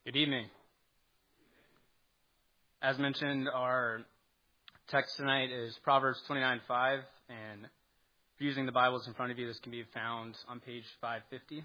Good evening. As mentioned, our text tonight is Proverbs 29:5, and if you're using the Bibles in front of you, this can be found on page 550.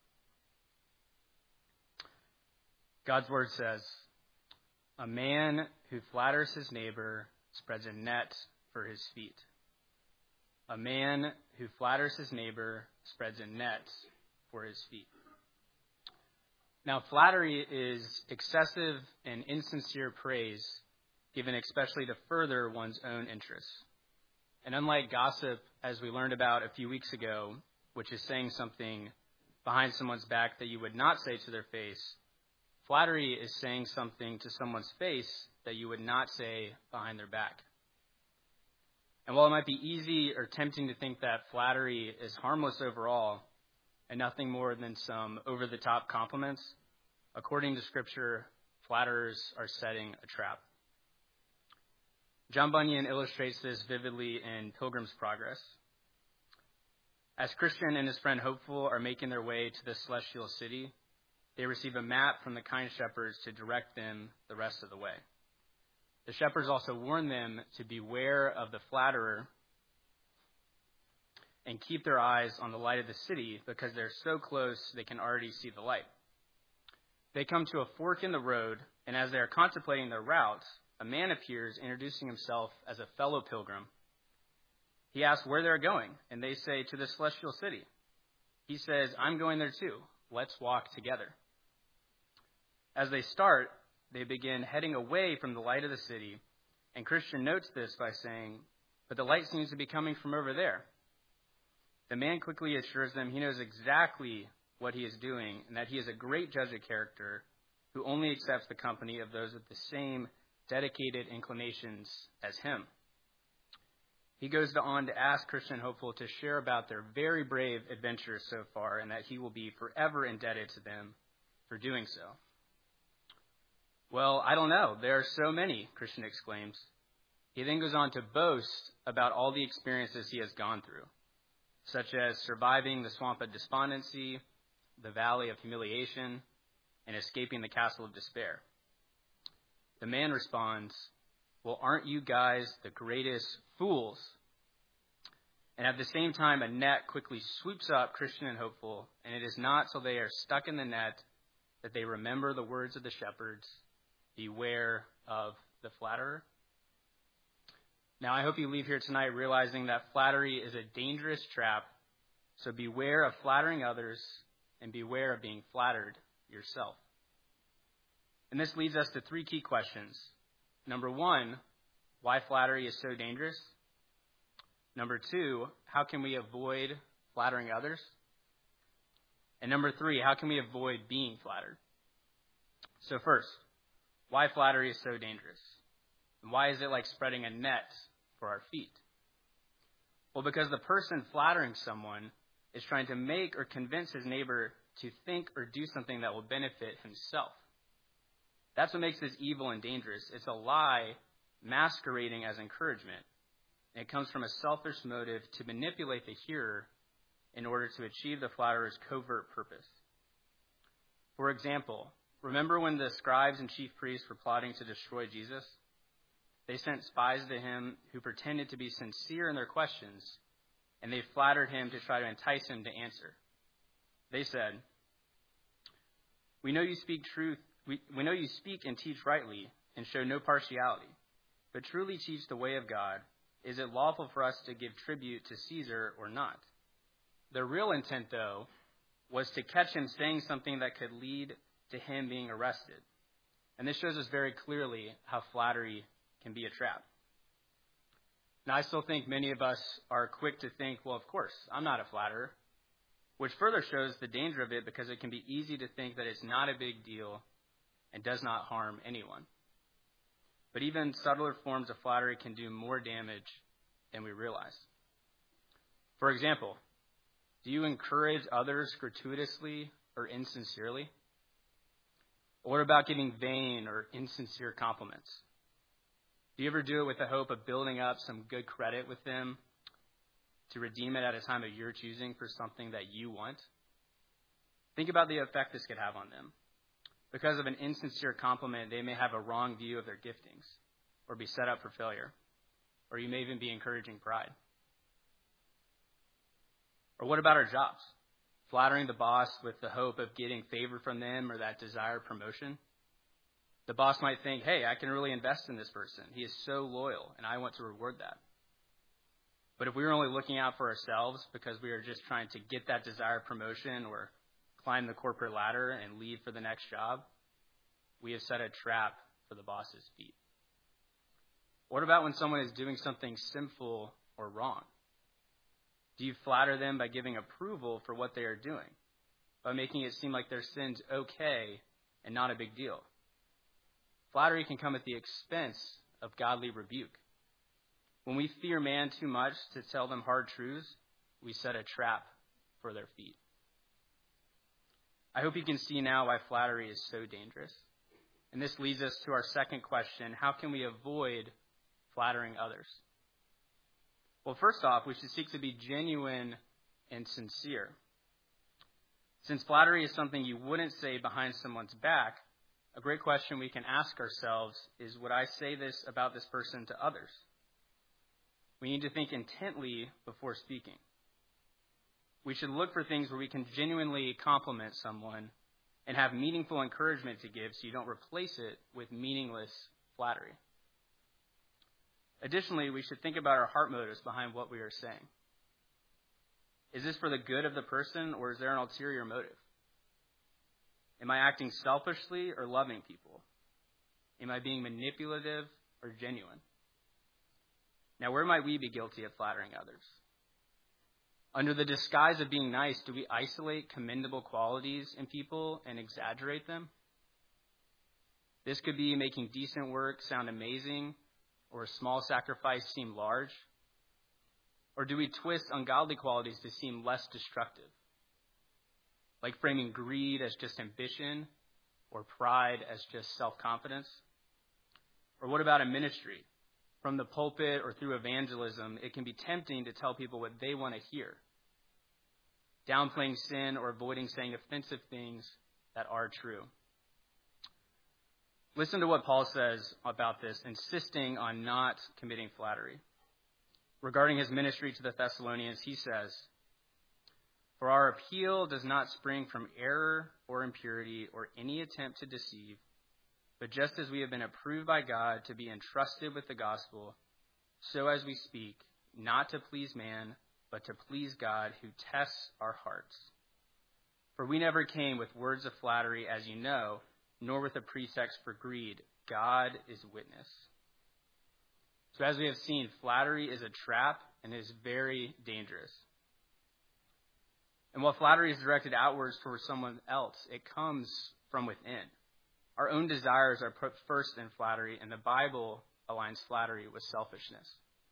God's word says, "A man who flatters his neighbor spreads a net for his feet. A man who flatters his neighbor spreads a net for his feet." Now, flattery is excessive and insincere praise given especially to further one's own interests. And unlike gossip, as we learned about a few weeks ago, which is saying something behind someone's back that you would not say to their face, flattery is saying something to someone's face that you would not say behind their back. And while it might be easy or tempting to think that flattery is harmless overall, and nothing more than some over-the-top compliments, according to Scripture, flatterers are setting a trap. John Bunyan illustrates this vividly in Pilgrim's Progress. As Christian and his friend Hopeful are making their way to the celestial city, they receive a map from the kind shepherds to direct them the rest of the way. The shepherds also warn them to beware of the flatterer and keep their eyes on the light of the city because they're so close they can already see the light. They come to a fork in the road, and as they are contemplating their route, a man appears introducing himself as a fellow pilgrim. He asks where they're going, and they say, "To the celestial city." He says, "I'm going there too. Let's walk together." As they start, they begin heading away from the light of the city, and Christian notes this by saying, "But the light seems to be coming from over there." The man quickly assures them he knows exactly what he is doing and that he is a great judge of character who only accepts the company of those with the same dedicated inclinations as him. He goes on to ask Christian Hopeful to share about their very brave adventures so far and that he will be forever indebted to them for doing so. "Well, I don't know. There are so many," Christian exclaims. He then goes on to boast about all the experiences he has gone through, such as surviving the swamp of despondency, the valley of humiliation, and escaping the castle of despair. The man responds, "Well, aren't you guys the greatest fools?" And at the same time, a net quickly swoops up Christian and Hopeful, and it is not till they are stuck in the net that they remember the words of the shepherds, "Beware of the flatterer." Now, I hope you leave here tonight realizing that flattery is a dangerous trap, so beware of flattering others and beware of being flattered yourself. And this leads us to three key questions. Number one, why flattery is so dangerous? Number two, how can we avoid flattering others? And number three, how can we avoid being flattered? So first, why flattery is so dangerous? And why is it like spreading a net for our feet? Well, because the person flattering someone is trying to make or convince his neighbor to think or do something that will benefit himself. That's what makes this evil and dangerous. It's a lie masquerading as encouragement. And it comes from a selfish motive to manipulate the hearer in order to achieve the flatterer's covert purpose. For example, remember when the scribes and chief priests were plotting to destroy Jesus? They sent spies to him who pretended to be sincere in their questions, and they flattered him to try to entice him to answer. They said, "We know you speak truth. We know you speak and teach rightly and show no partiality, but truly teach the way of God. Is it lawful for us to give tribute to Caesar or not?" Their real intent, though, was to catch him saying something that could lead to him being arrested. And this shows us very clearly how flattery can be a trap. Now, I still think many of us are quick to think, well, of course, I'm not a flatterer, which further shows the danger of it because it can be easy to think that it's not a big deal and does not harm anyone. But even subtler forms of flattery can do more damage than we realize. For example, do you encourage others gratuitously or insincerely? Or what about giving vain or insincere compliments? Do you ever do it with the hope of building up some good credit with them to redeem it at a time of your choosing for something that you want? Think about the effect this could have on them. because of an insincere compliment, they may have a wrong view of their giftings or be set up for failure. Or you may even be encouraging pride. Or what about our jobs? Flattering the boss with the hope of getting favor from them or that desired promotion? The boss might think, hey, I can really invest in this person. He is so loyal, and I want to reward that. But if we were only looking out for ourselves because we are just trying to get that desired promotion or climb the corporate ladder and leave for the next job, we have set a trap for the boss's feet. What about when someone is doing something sinful or wrong? Do you flatter them by giving approval for what they are doing, by making it seem like their sin's okay and not a big deal? Flattery can come at the expense of godly rebuke. When we fear man too much to tell them hard truths, we set a trap for their feet. I hope you can see now why flattery is so dangerous. And this leads us to our second question: how can we avoid flattering others? Well, first off, we should seek to be genuine and sincere. Since flattery is something you wouldn't say behind someone's back, a great question we can ask ourselves is, would I say this about this person to others? We need to think intently before speaking. We should look for things where we can genuinely compliment someone and have meaningful encouragement to give so you don't replace it with meaningless flattery. Additionally, we should think about our heart motives behind what we are saying. Is this for the good of the person, or is there an ulterior motive? Am I acting selfishly or loving people? Am I being manipulative or genuine? Now, where might we be guilty of flattering others? Under the disguise of being nice, do we isolate commendable qualities in people and exaggerate them? This could be making decent work sound amazing or a small sacrifice seem large. Or do we twist ungodly qualities to seem less destructive? Like framing greed as just ambition or pride as just self-confidence? Or what about in ministry? From the pulpit or through evangelism, it can be tempting to tell people what they want to hear, downplaying sin or avoiding saying offensive things that are true. Listen to what Paul says about this, insisting on not committing flattery. Regarding his ministry to the Thessalonians, he says, "For our appeal does not spring from error or impurity or any attempt to deceive, but just as we have been approved by God to be entrusted with the gospel, so as we speak, not to please man, but to please God who tests our hearts. For we never came with words of flattery, as you know, nor with a pretext for greed. God is witness." So as we have seen, flattery is a trap and is very dangerous. And while flattery is directed outwards towards someone else, it comes from within. Our own desires are put first in flattery, and the Bible aligns flattery with selfishness.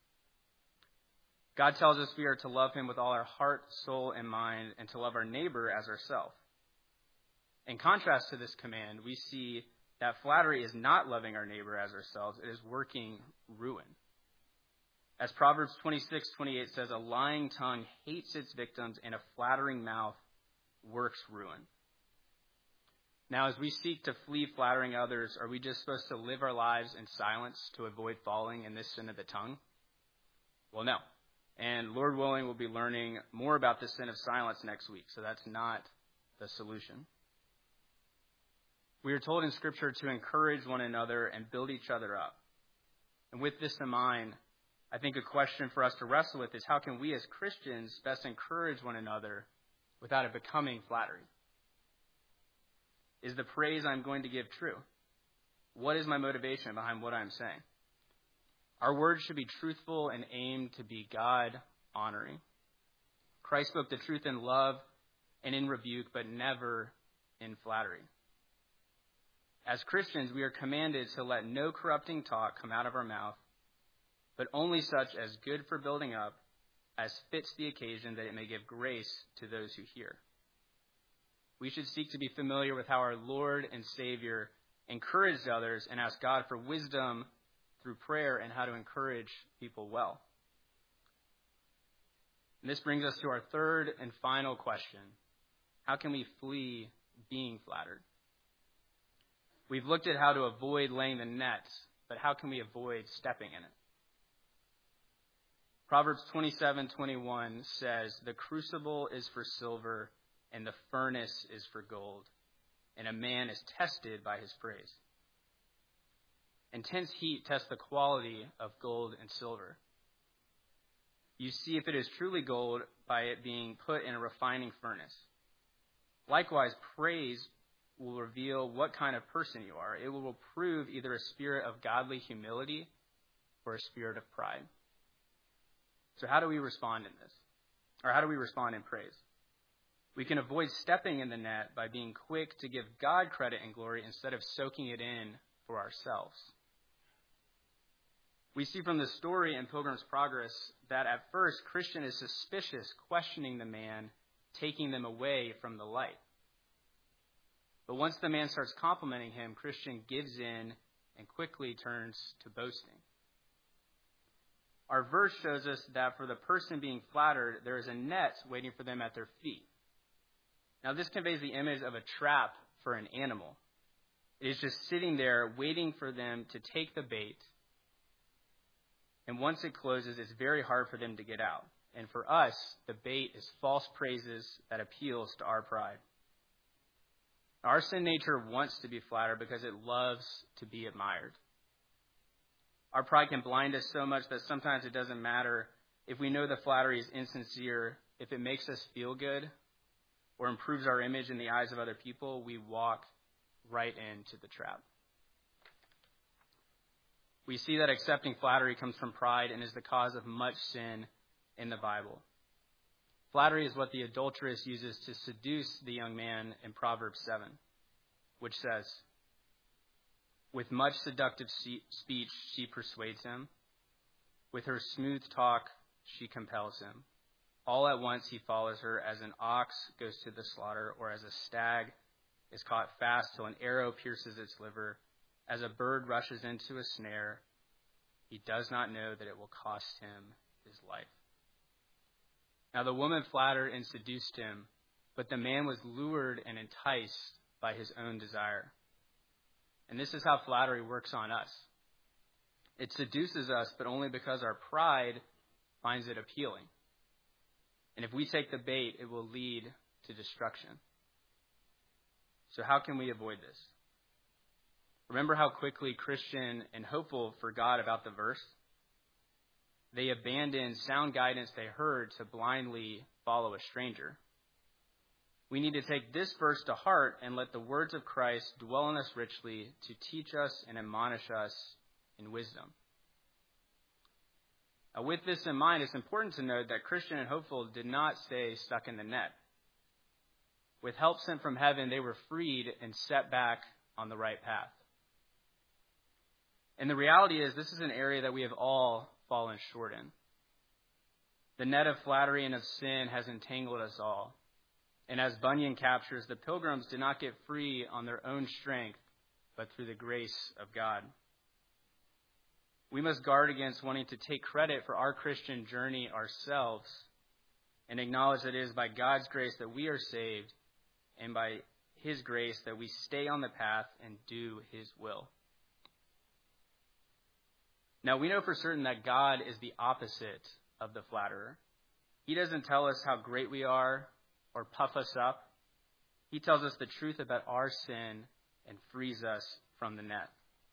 God tells us we are to love him with all our heart, soul, and mind, and to love our neighbor as ourselves. In contrast to this command, we see that flattery is not loving our neighbor as ourselves. It is working ruin. As Proverbs 26:28 says, "A lying tongue hates its victims, and a flattering mouth works ruin." Now, as we seek to flee flattering others, are we just supposed to live our lives in silence to avoid falling in this sin of the tongue? Well, no. And Lord willing, we'll be learning more about the sin of silence next week, so that's not the solution. We are told in Scripture to encourage one another and build each other up. And with this in mind, I think a question for us to wrestle with is, how can we as Christians best encourage one another without it becoming flattery? Is the praise I'm going to give true? What is my motivation behind what I'm saying? Our words should be truthful and aimed to be God-honoring. Christ spoke the truth in love and in rebuke, but never in flattery. As Christians, we are commanded to let no corrupting talk come out of our mouth, but only such as good for building up, as fits the occasion, that it may give grace to those who hear. We should seek to be familiar with how our Lord and Savior encouraged others and ask God for wisdom through prayer and how to encourage people well. And this brings us to our third and final question. How can we flee being flattered? We've looked at how to avoid laying the net, but how can we avoid stepping in it? Proverbs 27:21 says, "The crucible is for silver, and the furnace is for gold, and a man is tested by his praise." Intense heat tests the quality of gold and silver. You see if it is truly gold by it being put in a refining furnace. Likewise, praise will reveal what kind of person you are. It will prove either a spirit of godly humility or a spirit of pride. So how do we respond in this? Or how do we respond in praise? We can avoid stepping in the net by being quick to give God credit and glory instead of soaking it in for ourselves. We see from the story in Pilgrim's Progress that at first Christian is suspicious, questioning the man, taking them away from the light. But once the man starts complimenting him, Christian gives in and quickly turns to boasting. Our verse shows us that for the person being flattered, there is a net waiting for them at their feet. Now, this conveys the image of a trap for an animal. It is just sitting there waiting for them to take the bait. And once it closes, it's very hard for them to get out. And for us, the bait is false praises that appeals to our pride. Our sin nature wants to be flattered because it loves to be admired. Our pride can blind us so much that sometimes it doesn't matter if we know the flattery is insincere. If it makes us feel good or improves our image in the eyes of other people, we walk right into the trap. We see that accepting flattery comes from pride and is the cause of much sin in the Bible. Flattery is what the adulteress uses to seduce the young man in Proverbs 7, which says, "With much seductive speech she persuades him. With her smooth talk she compels him. All at once he follows her as an ox goes to the slaughter, or as a stag is caught fast till an arrow pierces its liver. As a bird rushes into a snare, he does not know that it will cost him his life." Now the woman flattered and seduced him, but the man was lured and enticed by his own desire. And this is how flattery works on us. It seduces us, but only because our pride finds it appealing. And if we take the bait, it will lead to destruction. So how can we avoid this? Remember how quickly Christian and hopeful forgot about the verse? They abandoned sound guidance they heard to blindly follow a stranger. We need to take this verse to heart and let the words of Christ dwell in us richly to teach us and admonish us in wisdom. Now, with this in mind, it's important to note that Christian and hopeful did not stay stuck in the net. With help sent from heaven, they were freed and set back on the right path. And the reality is, this is an area that we have all fallen short in. The net of flattery and of sin has entangled us all. And as Bunyan captures, the pilgrims did not get free on their own strength, but through the grace of God. We must guard against wanting to take credit for our Christian journey ourselves and acknowledge that it is by God's grace that we are saved and by his grace that we stay on the path and do his will. Now, we know for certain that God is the opposite of the flatterer. He doesn't tell us how great we are or puff us up. He tells us the truth about our sin and frees us from the net.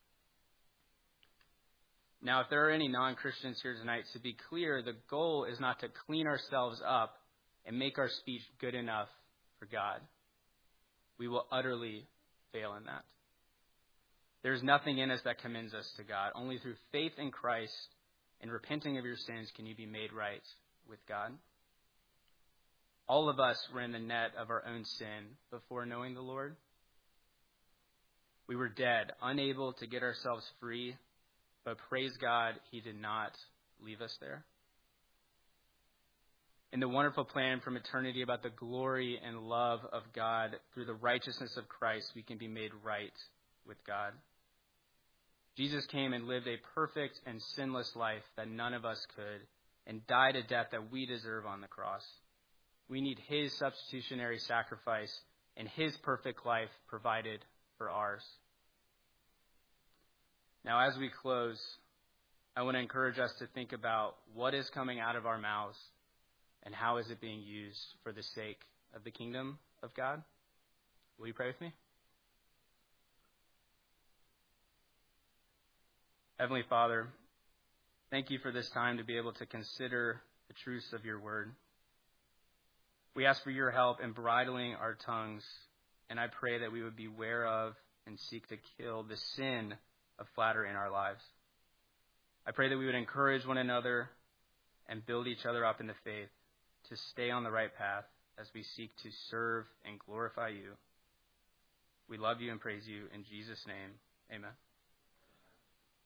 Now, if there are any non-Christians here tonight, to be clear, the goal is not to clean ourselves up and make our speech good enough for God. We will utterly fail in that. There's nothing in us that commends us to God. Only through faith in Christ and repenting of your sins can you be made right with God. All of us were in the net of our own sin before knowing the Lord. We were dead, unable to get ourselves free, but praise God, he did not leave us there. In the wonderful plan from eternity about the glory and love of God, through the righteousness of Christ, we can be made right with God. Jesus came and lived a perfect and sinless life that none of us could, and died a death that we deserve on the cross. We need his substitutionary sacrifice and his perfect life provided for ours. Now, as we close, I want to encourage us to think about what is coming out of our mouths and how is it being used for the sake of the kingdom of God. Will you pray with me? Heavenly Father, thank you for this time to be able to consider the truths of your word. We ask for your help in bridling our tongues, and I pray that we would beware of and seek to kill the sin of flattery in our lives. I pray that we would encourage one another and build each other up in the faith to stay on the right path as we seek to serve and glorify you. We love you and praise you in Jesus' name. Amen.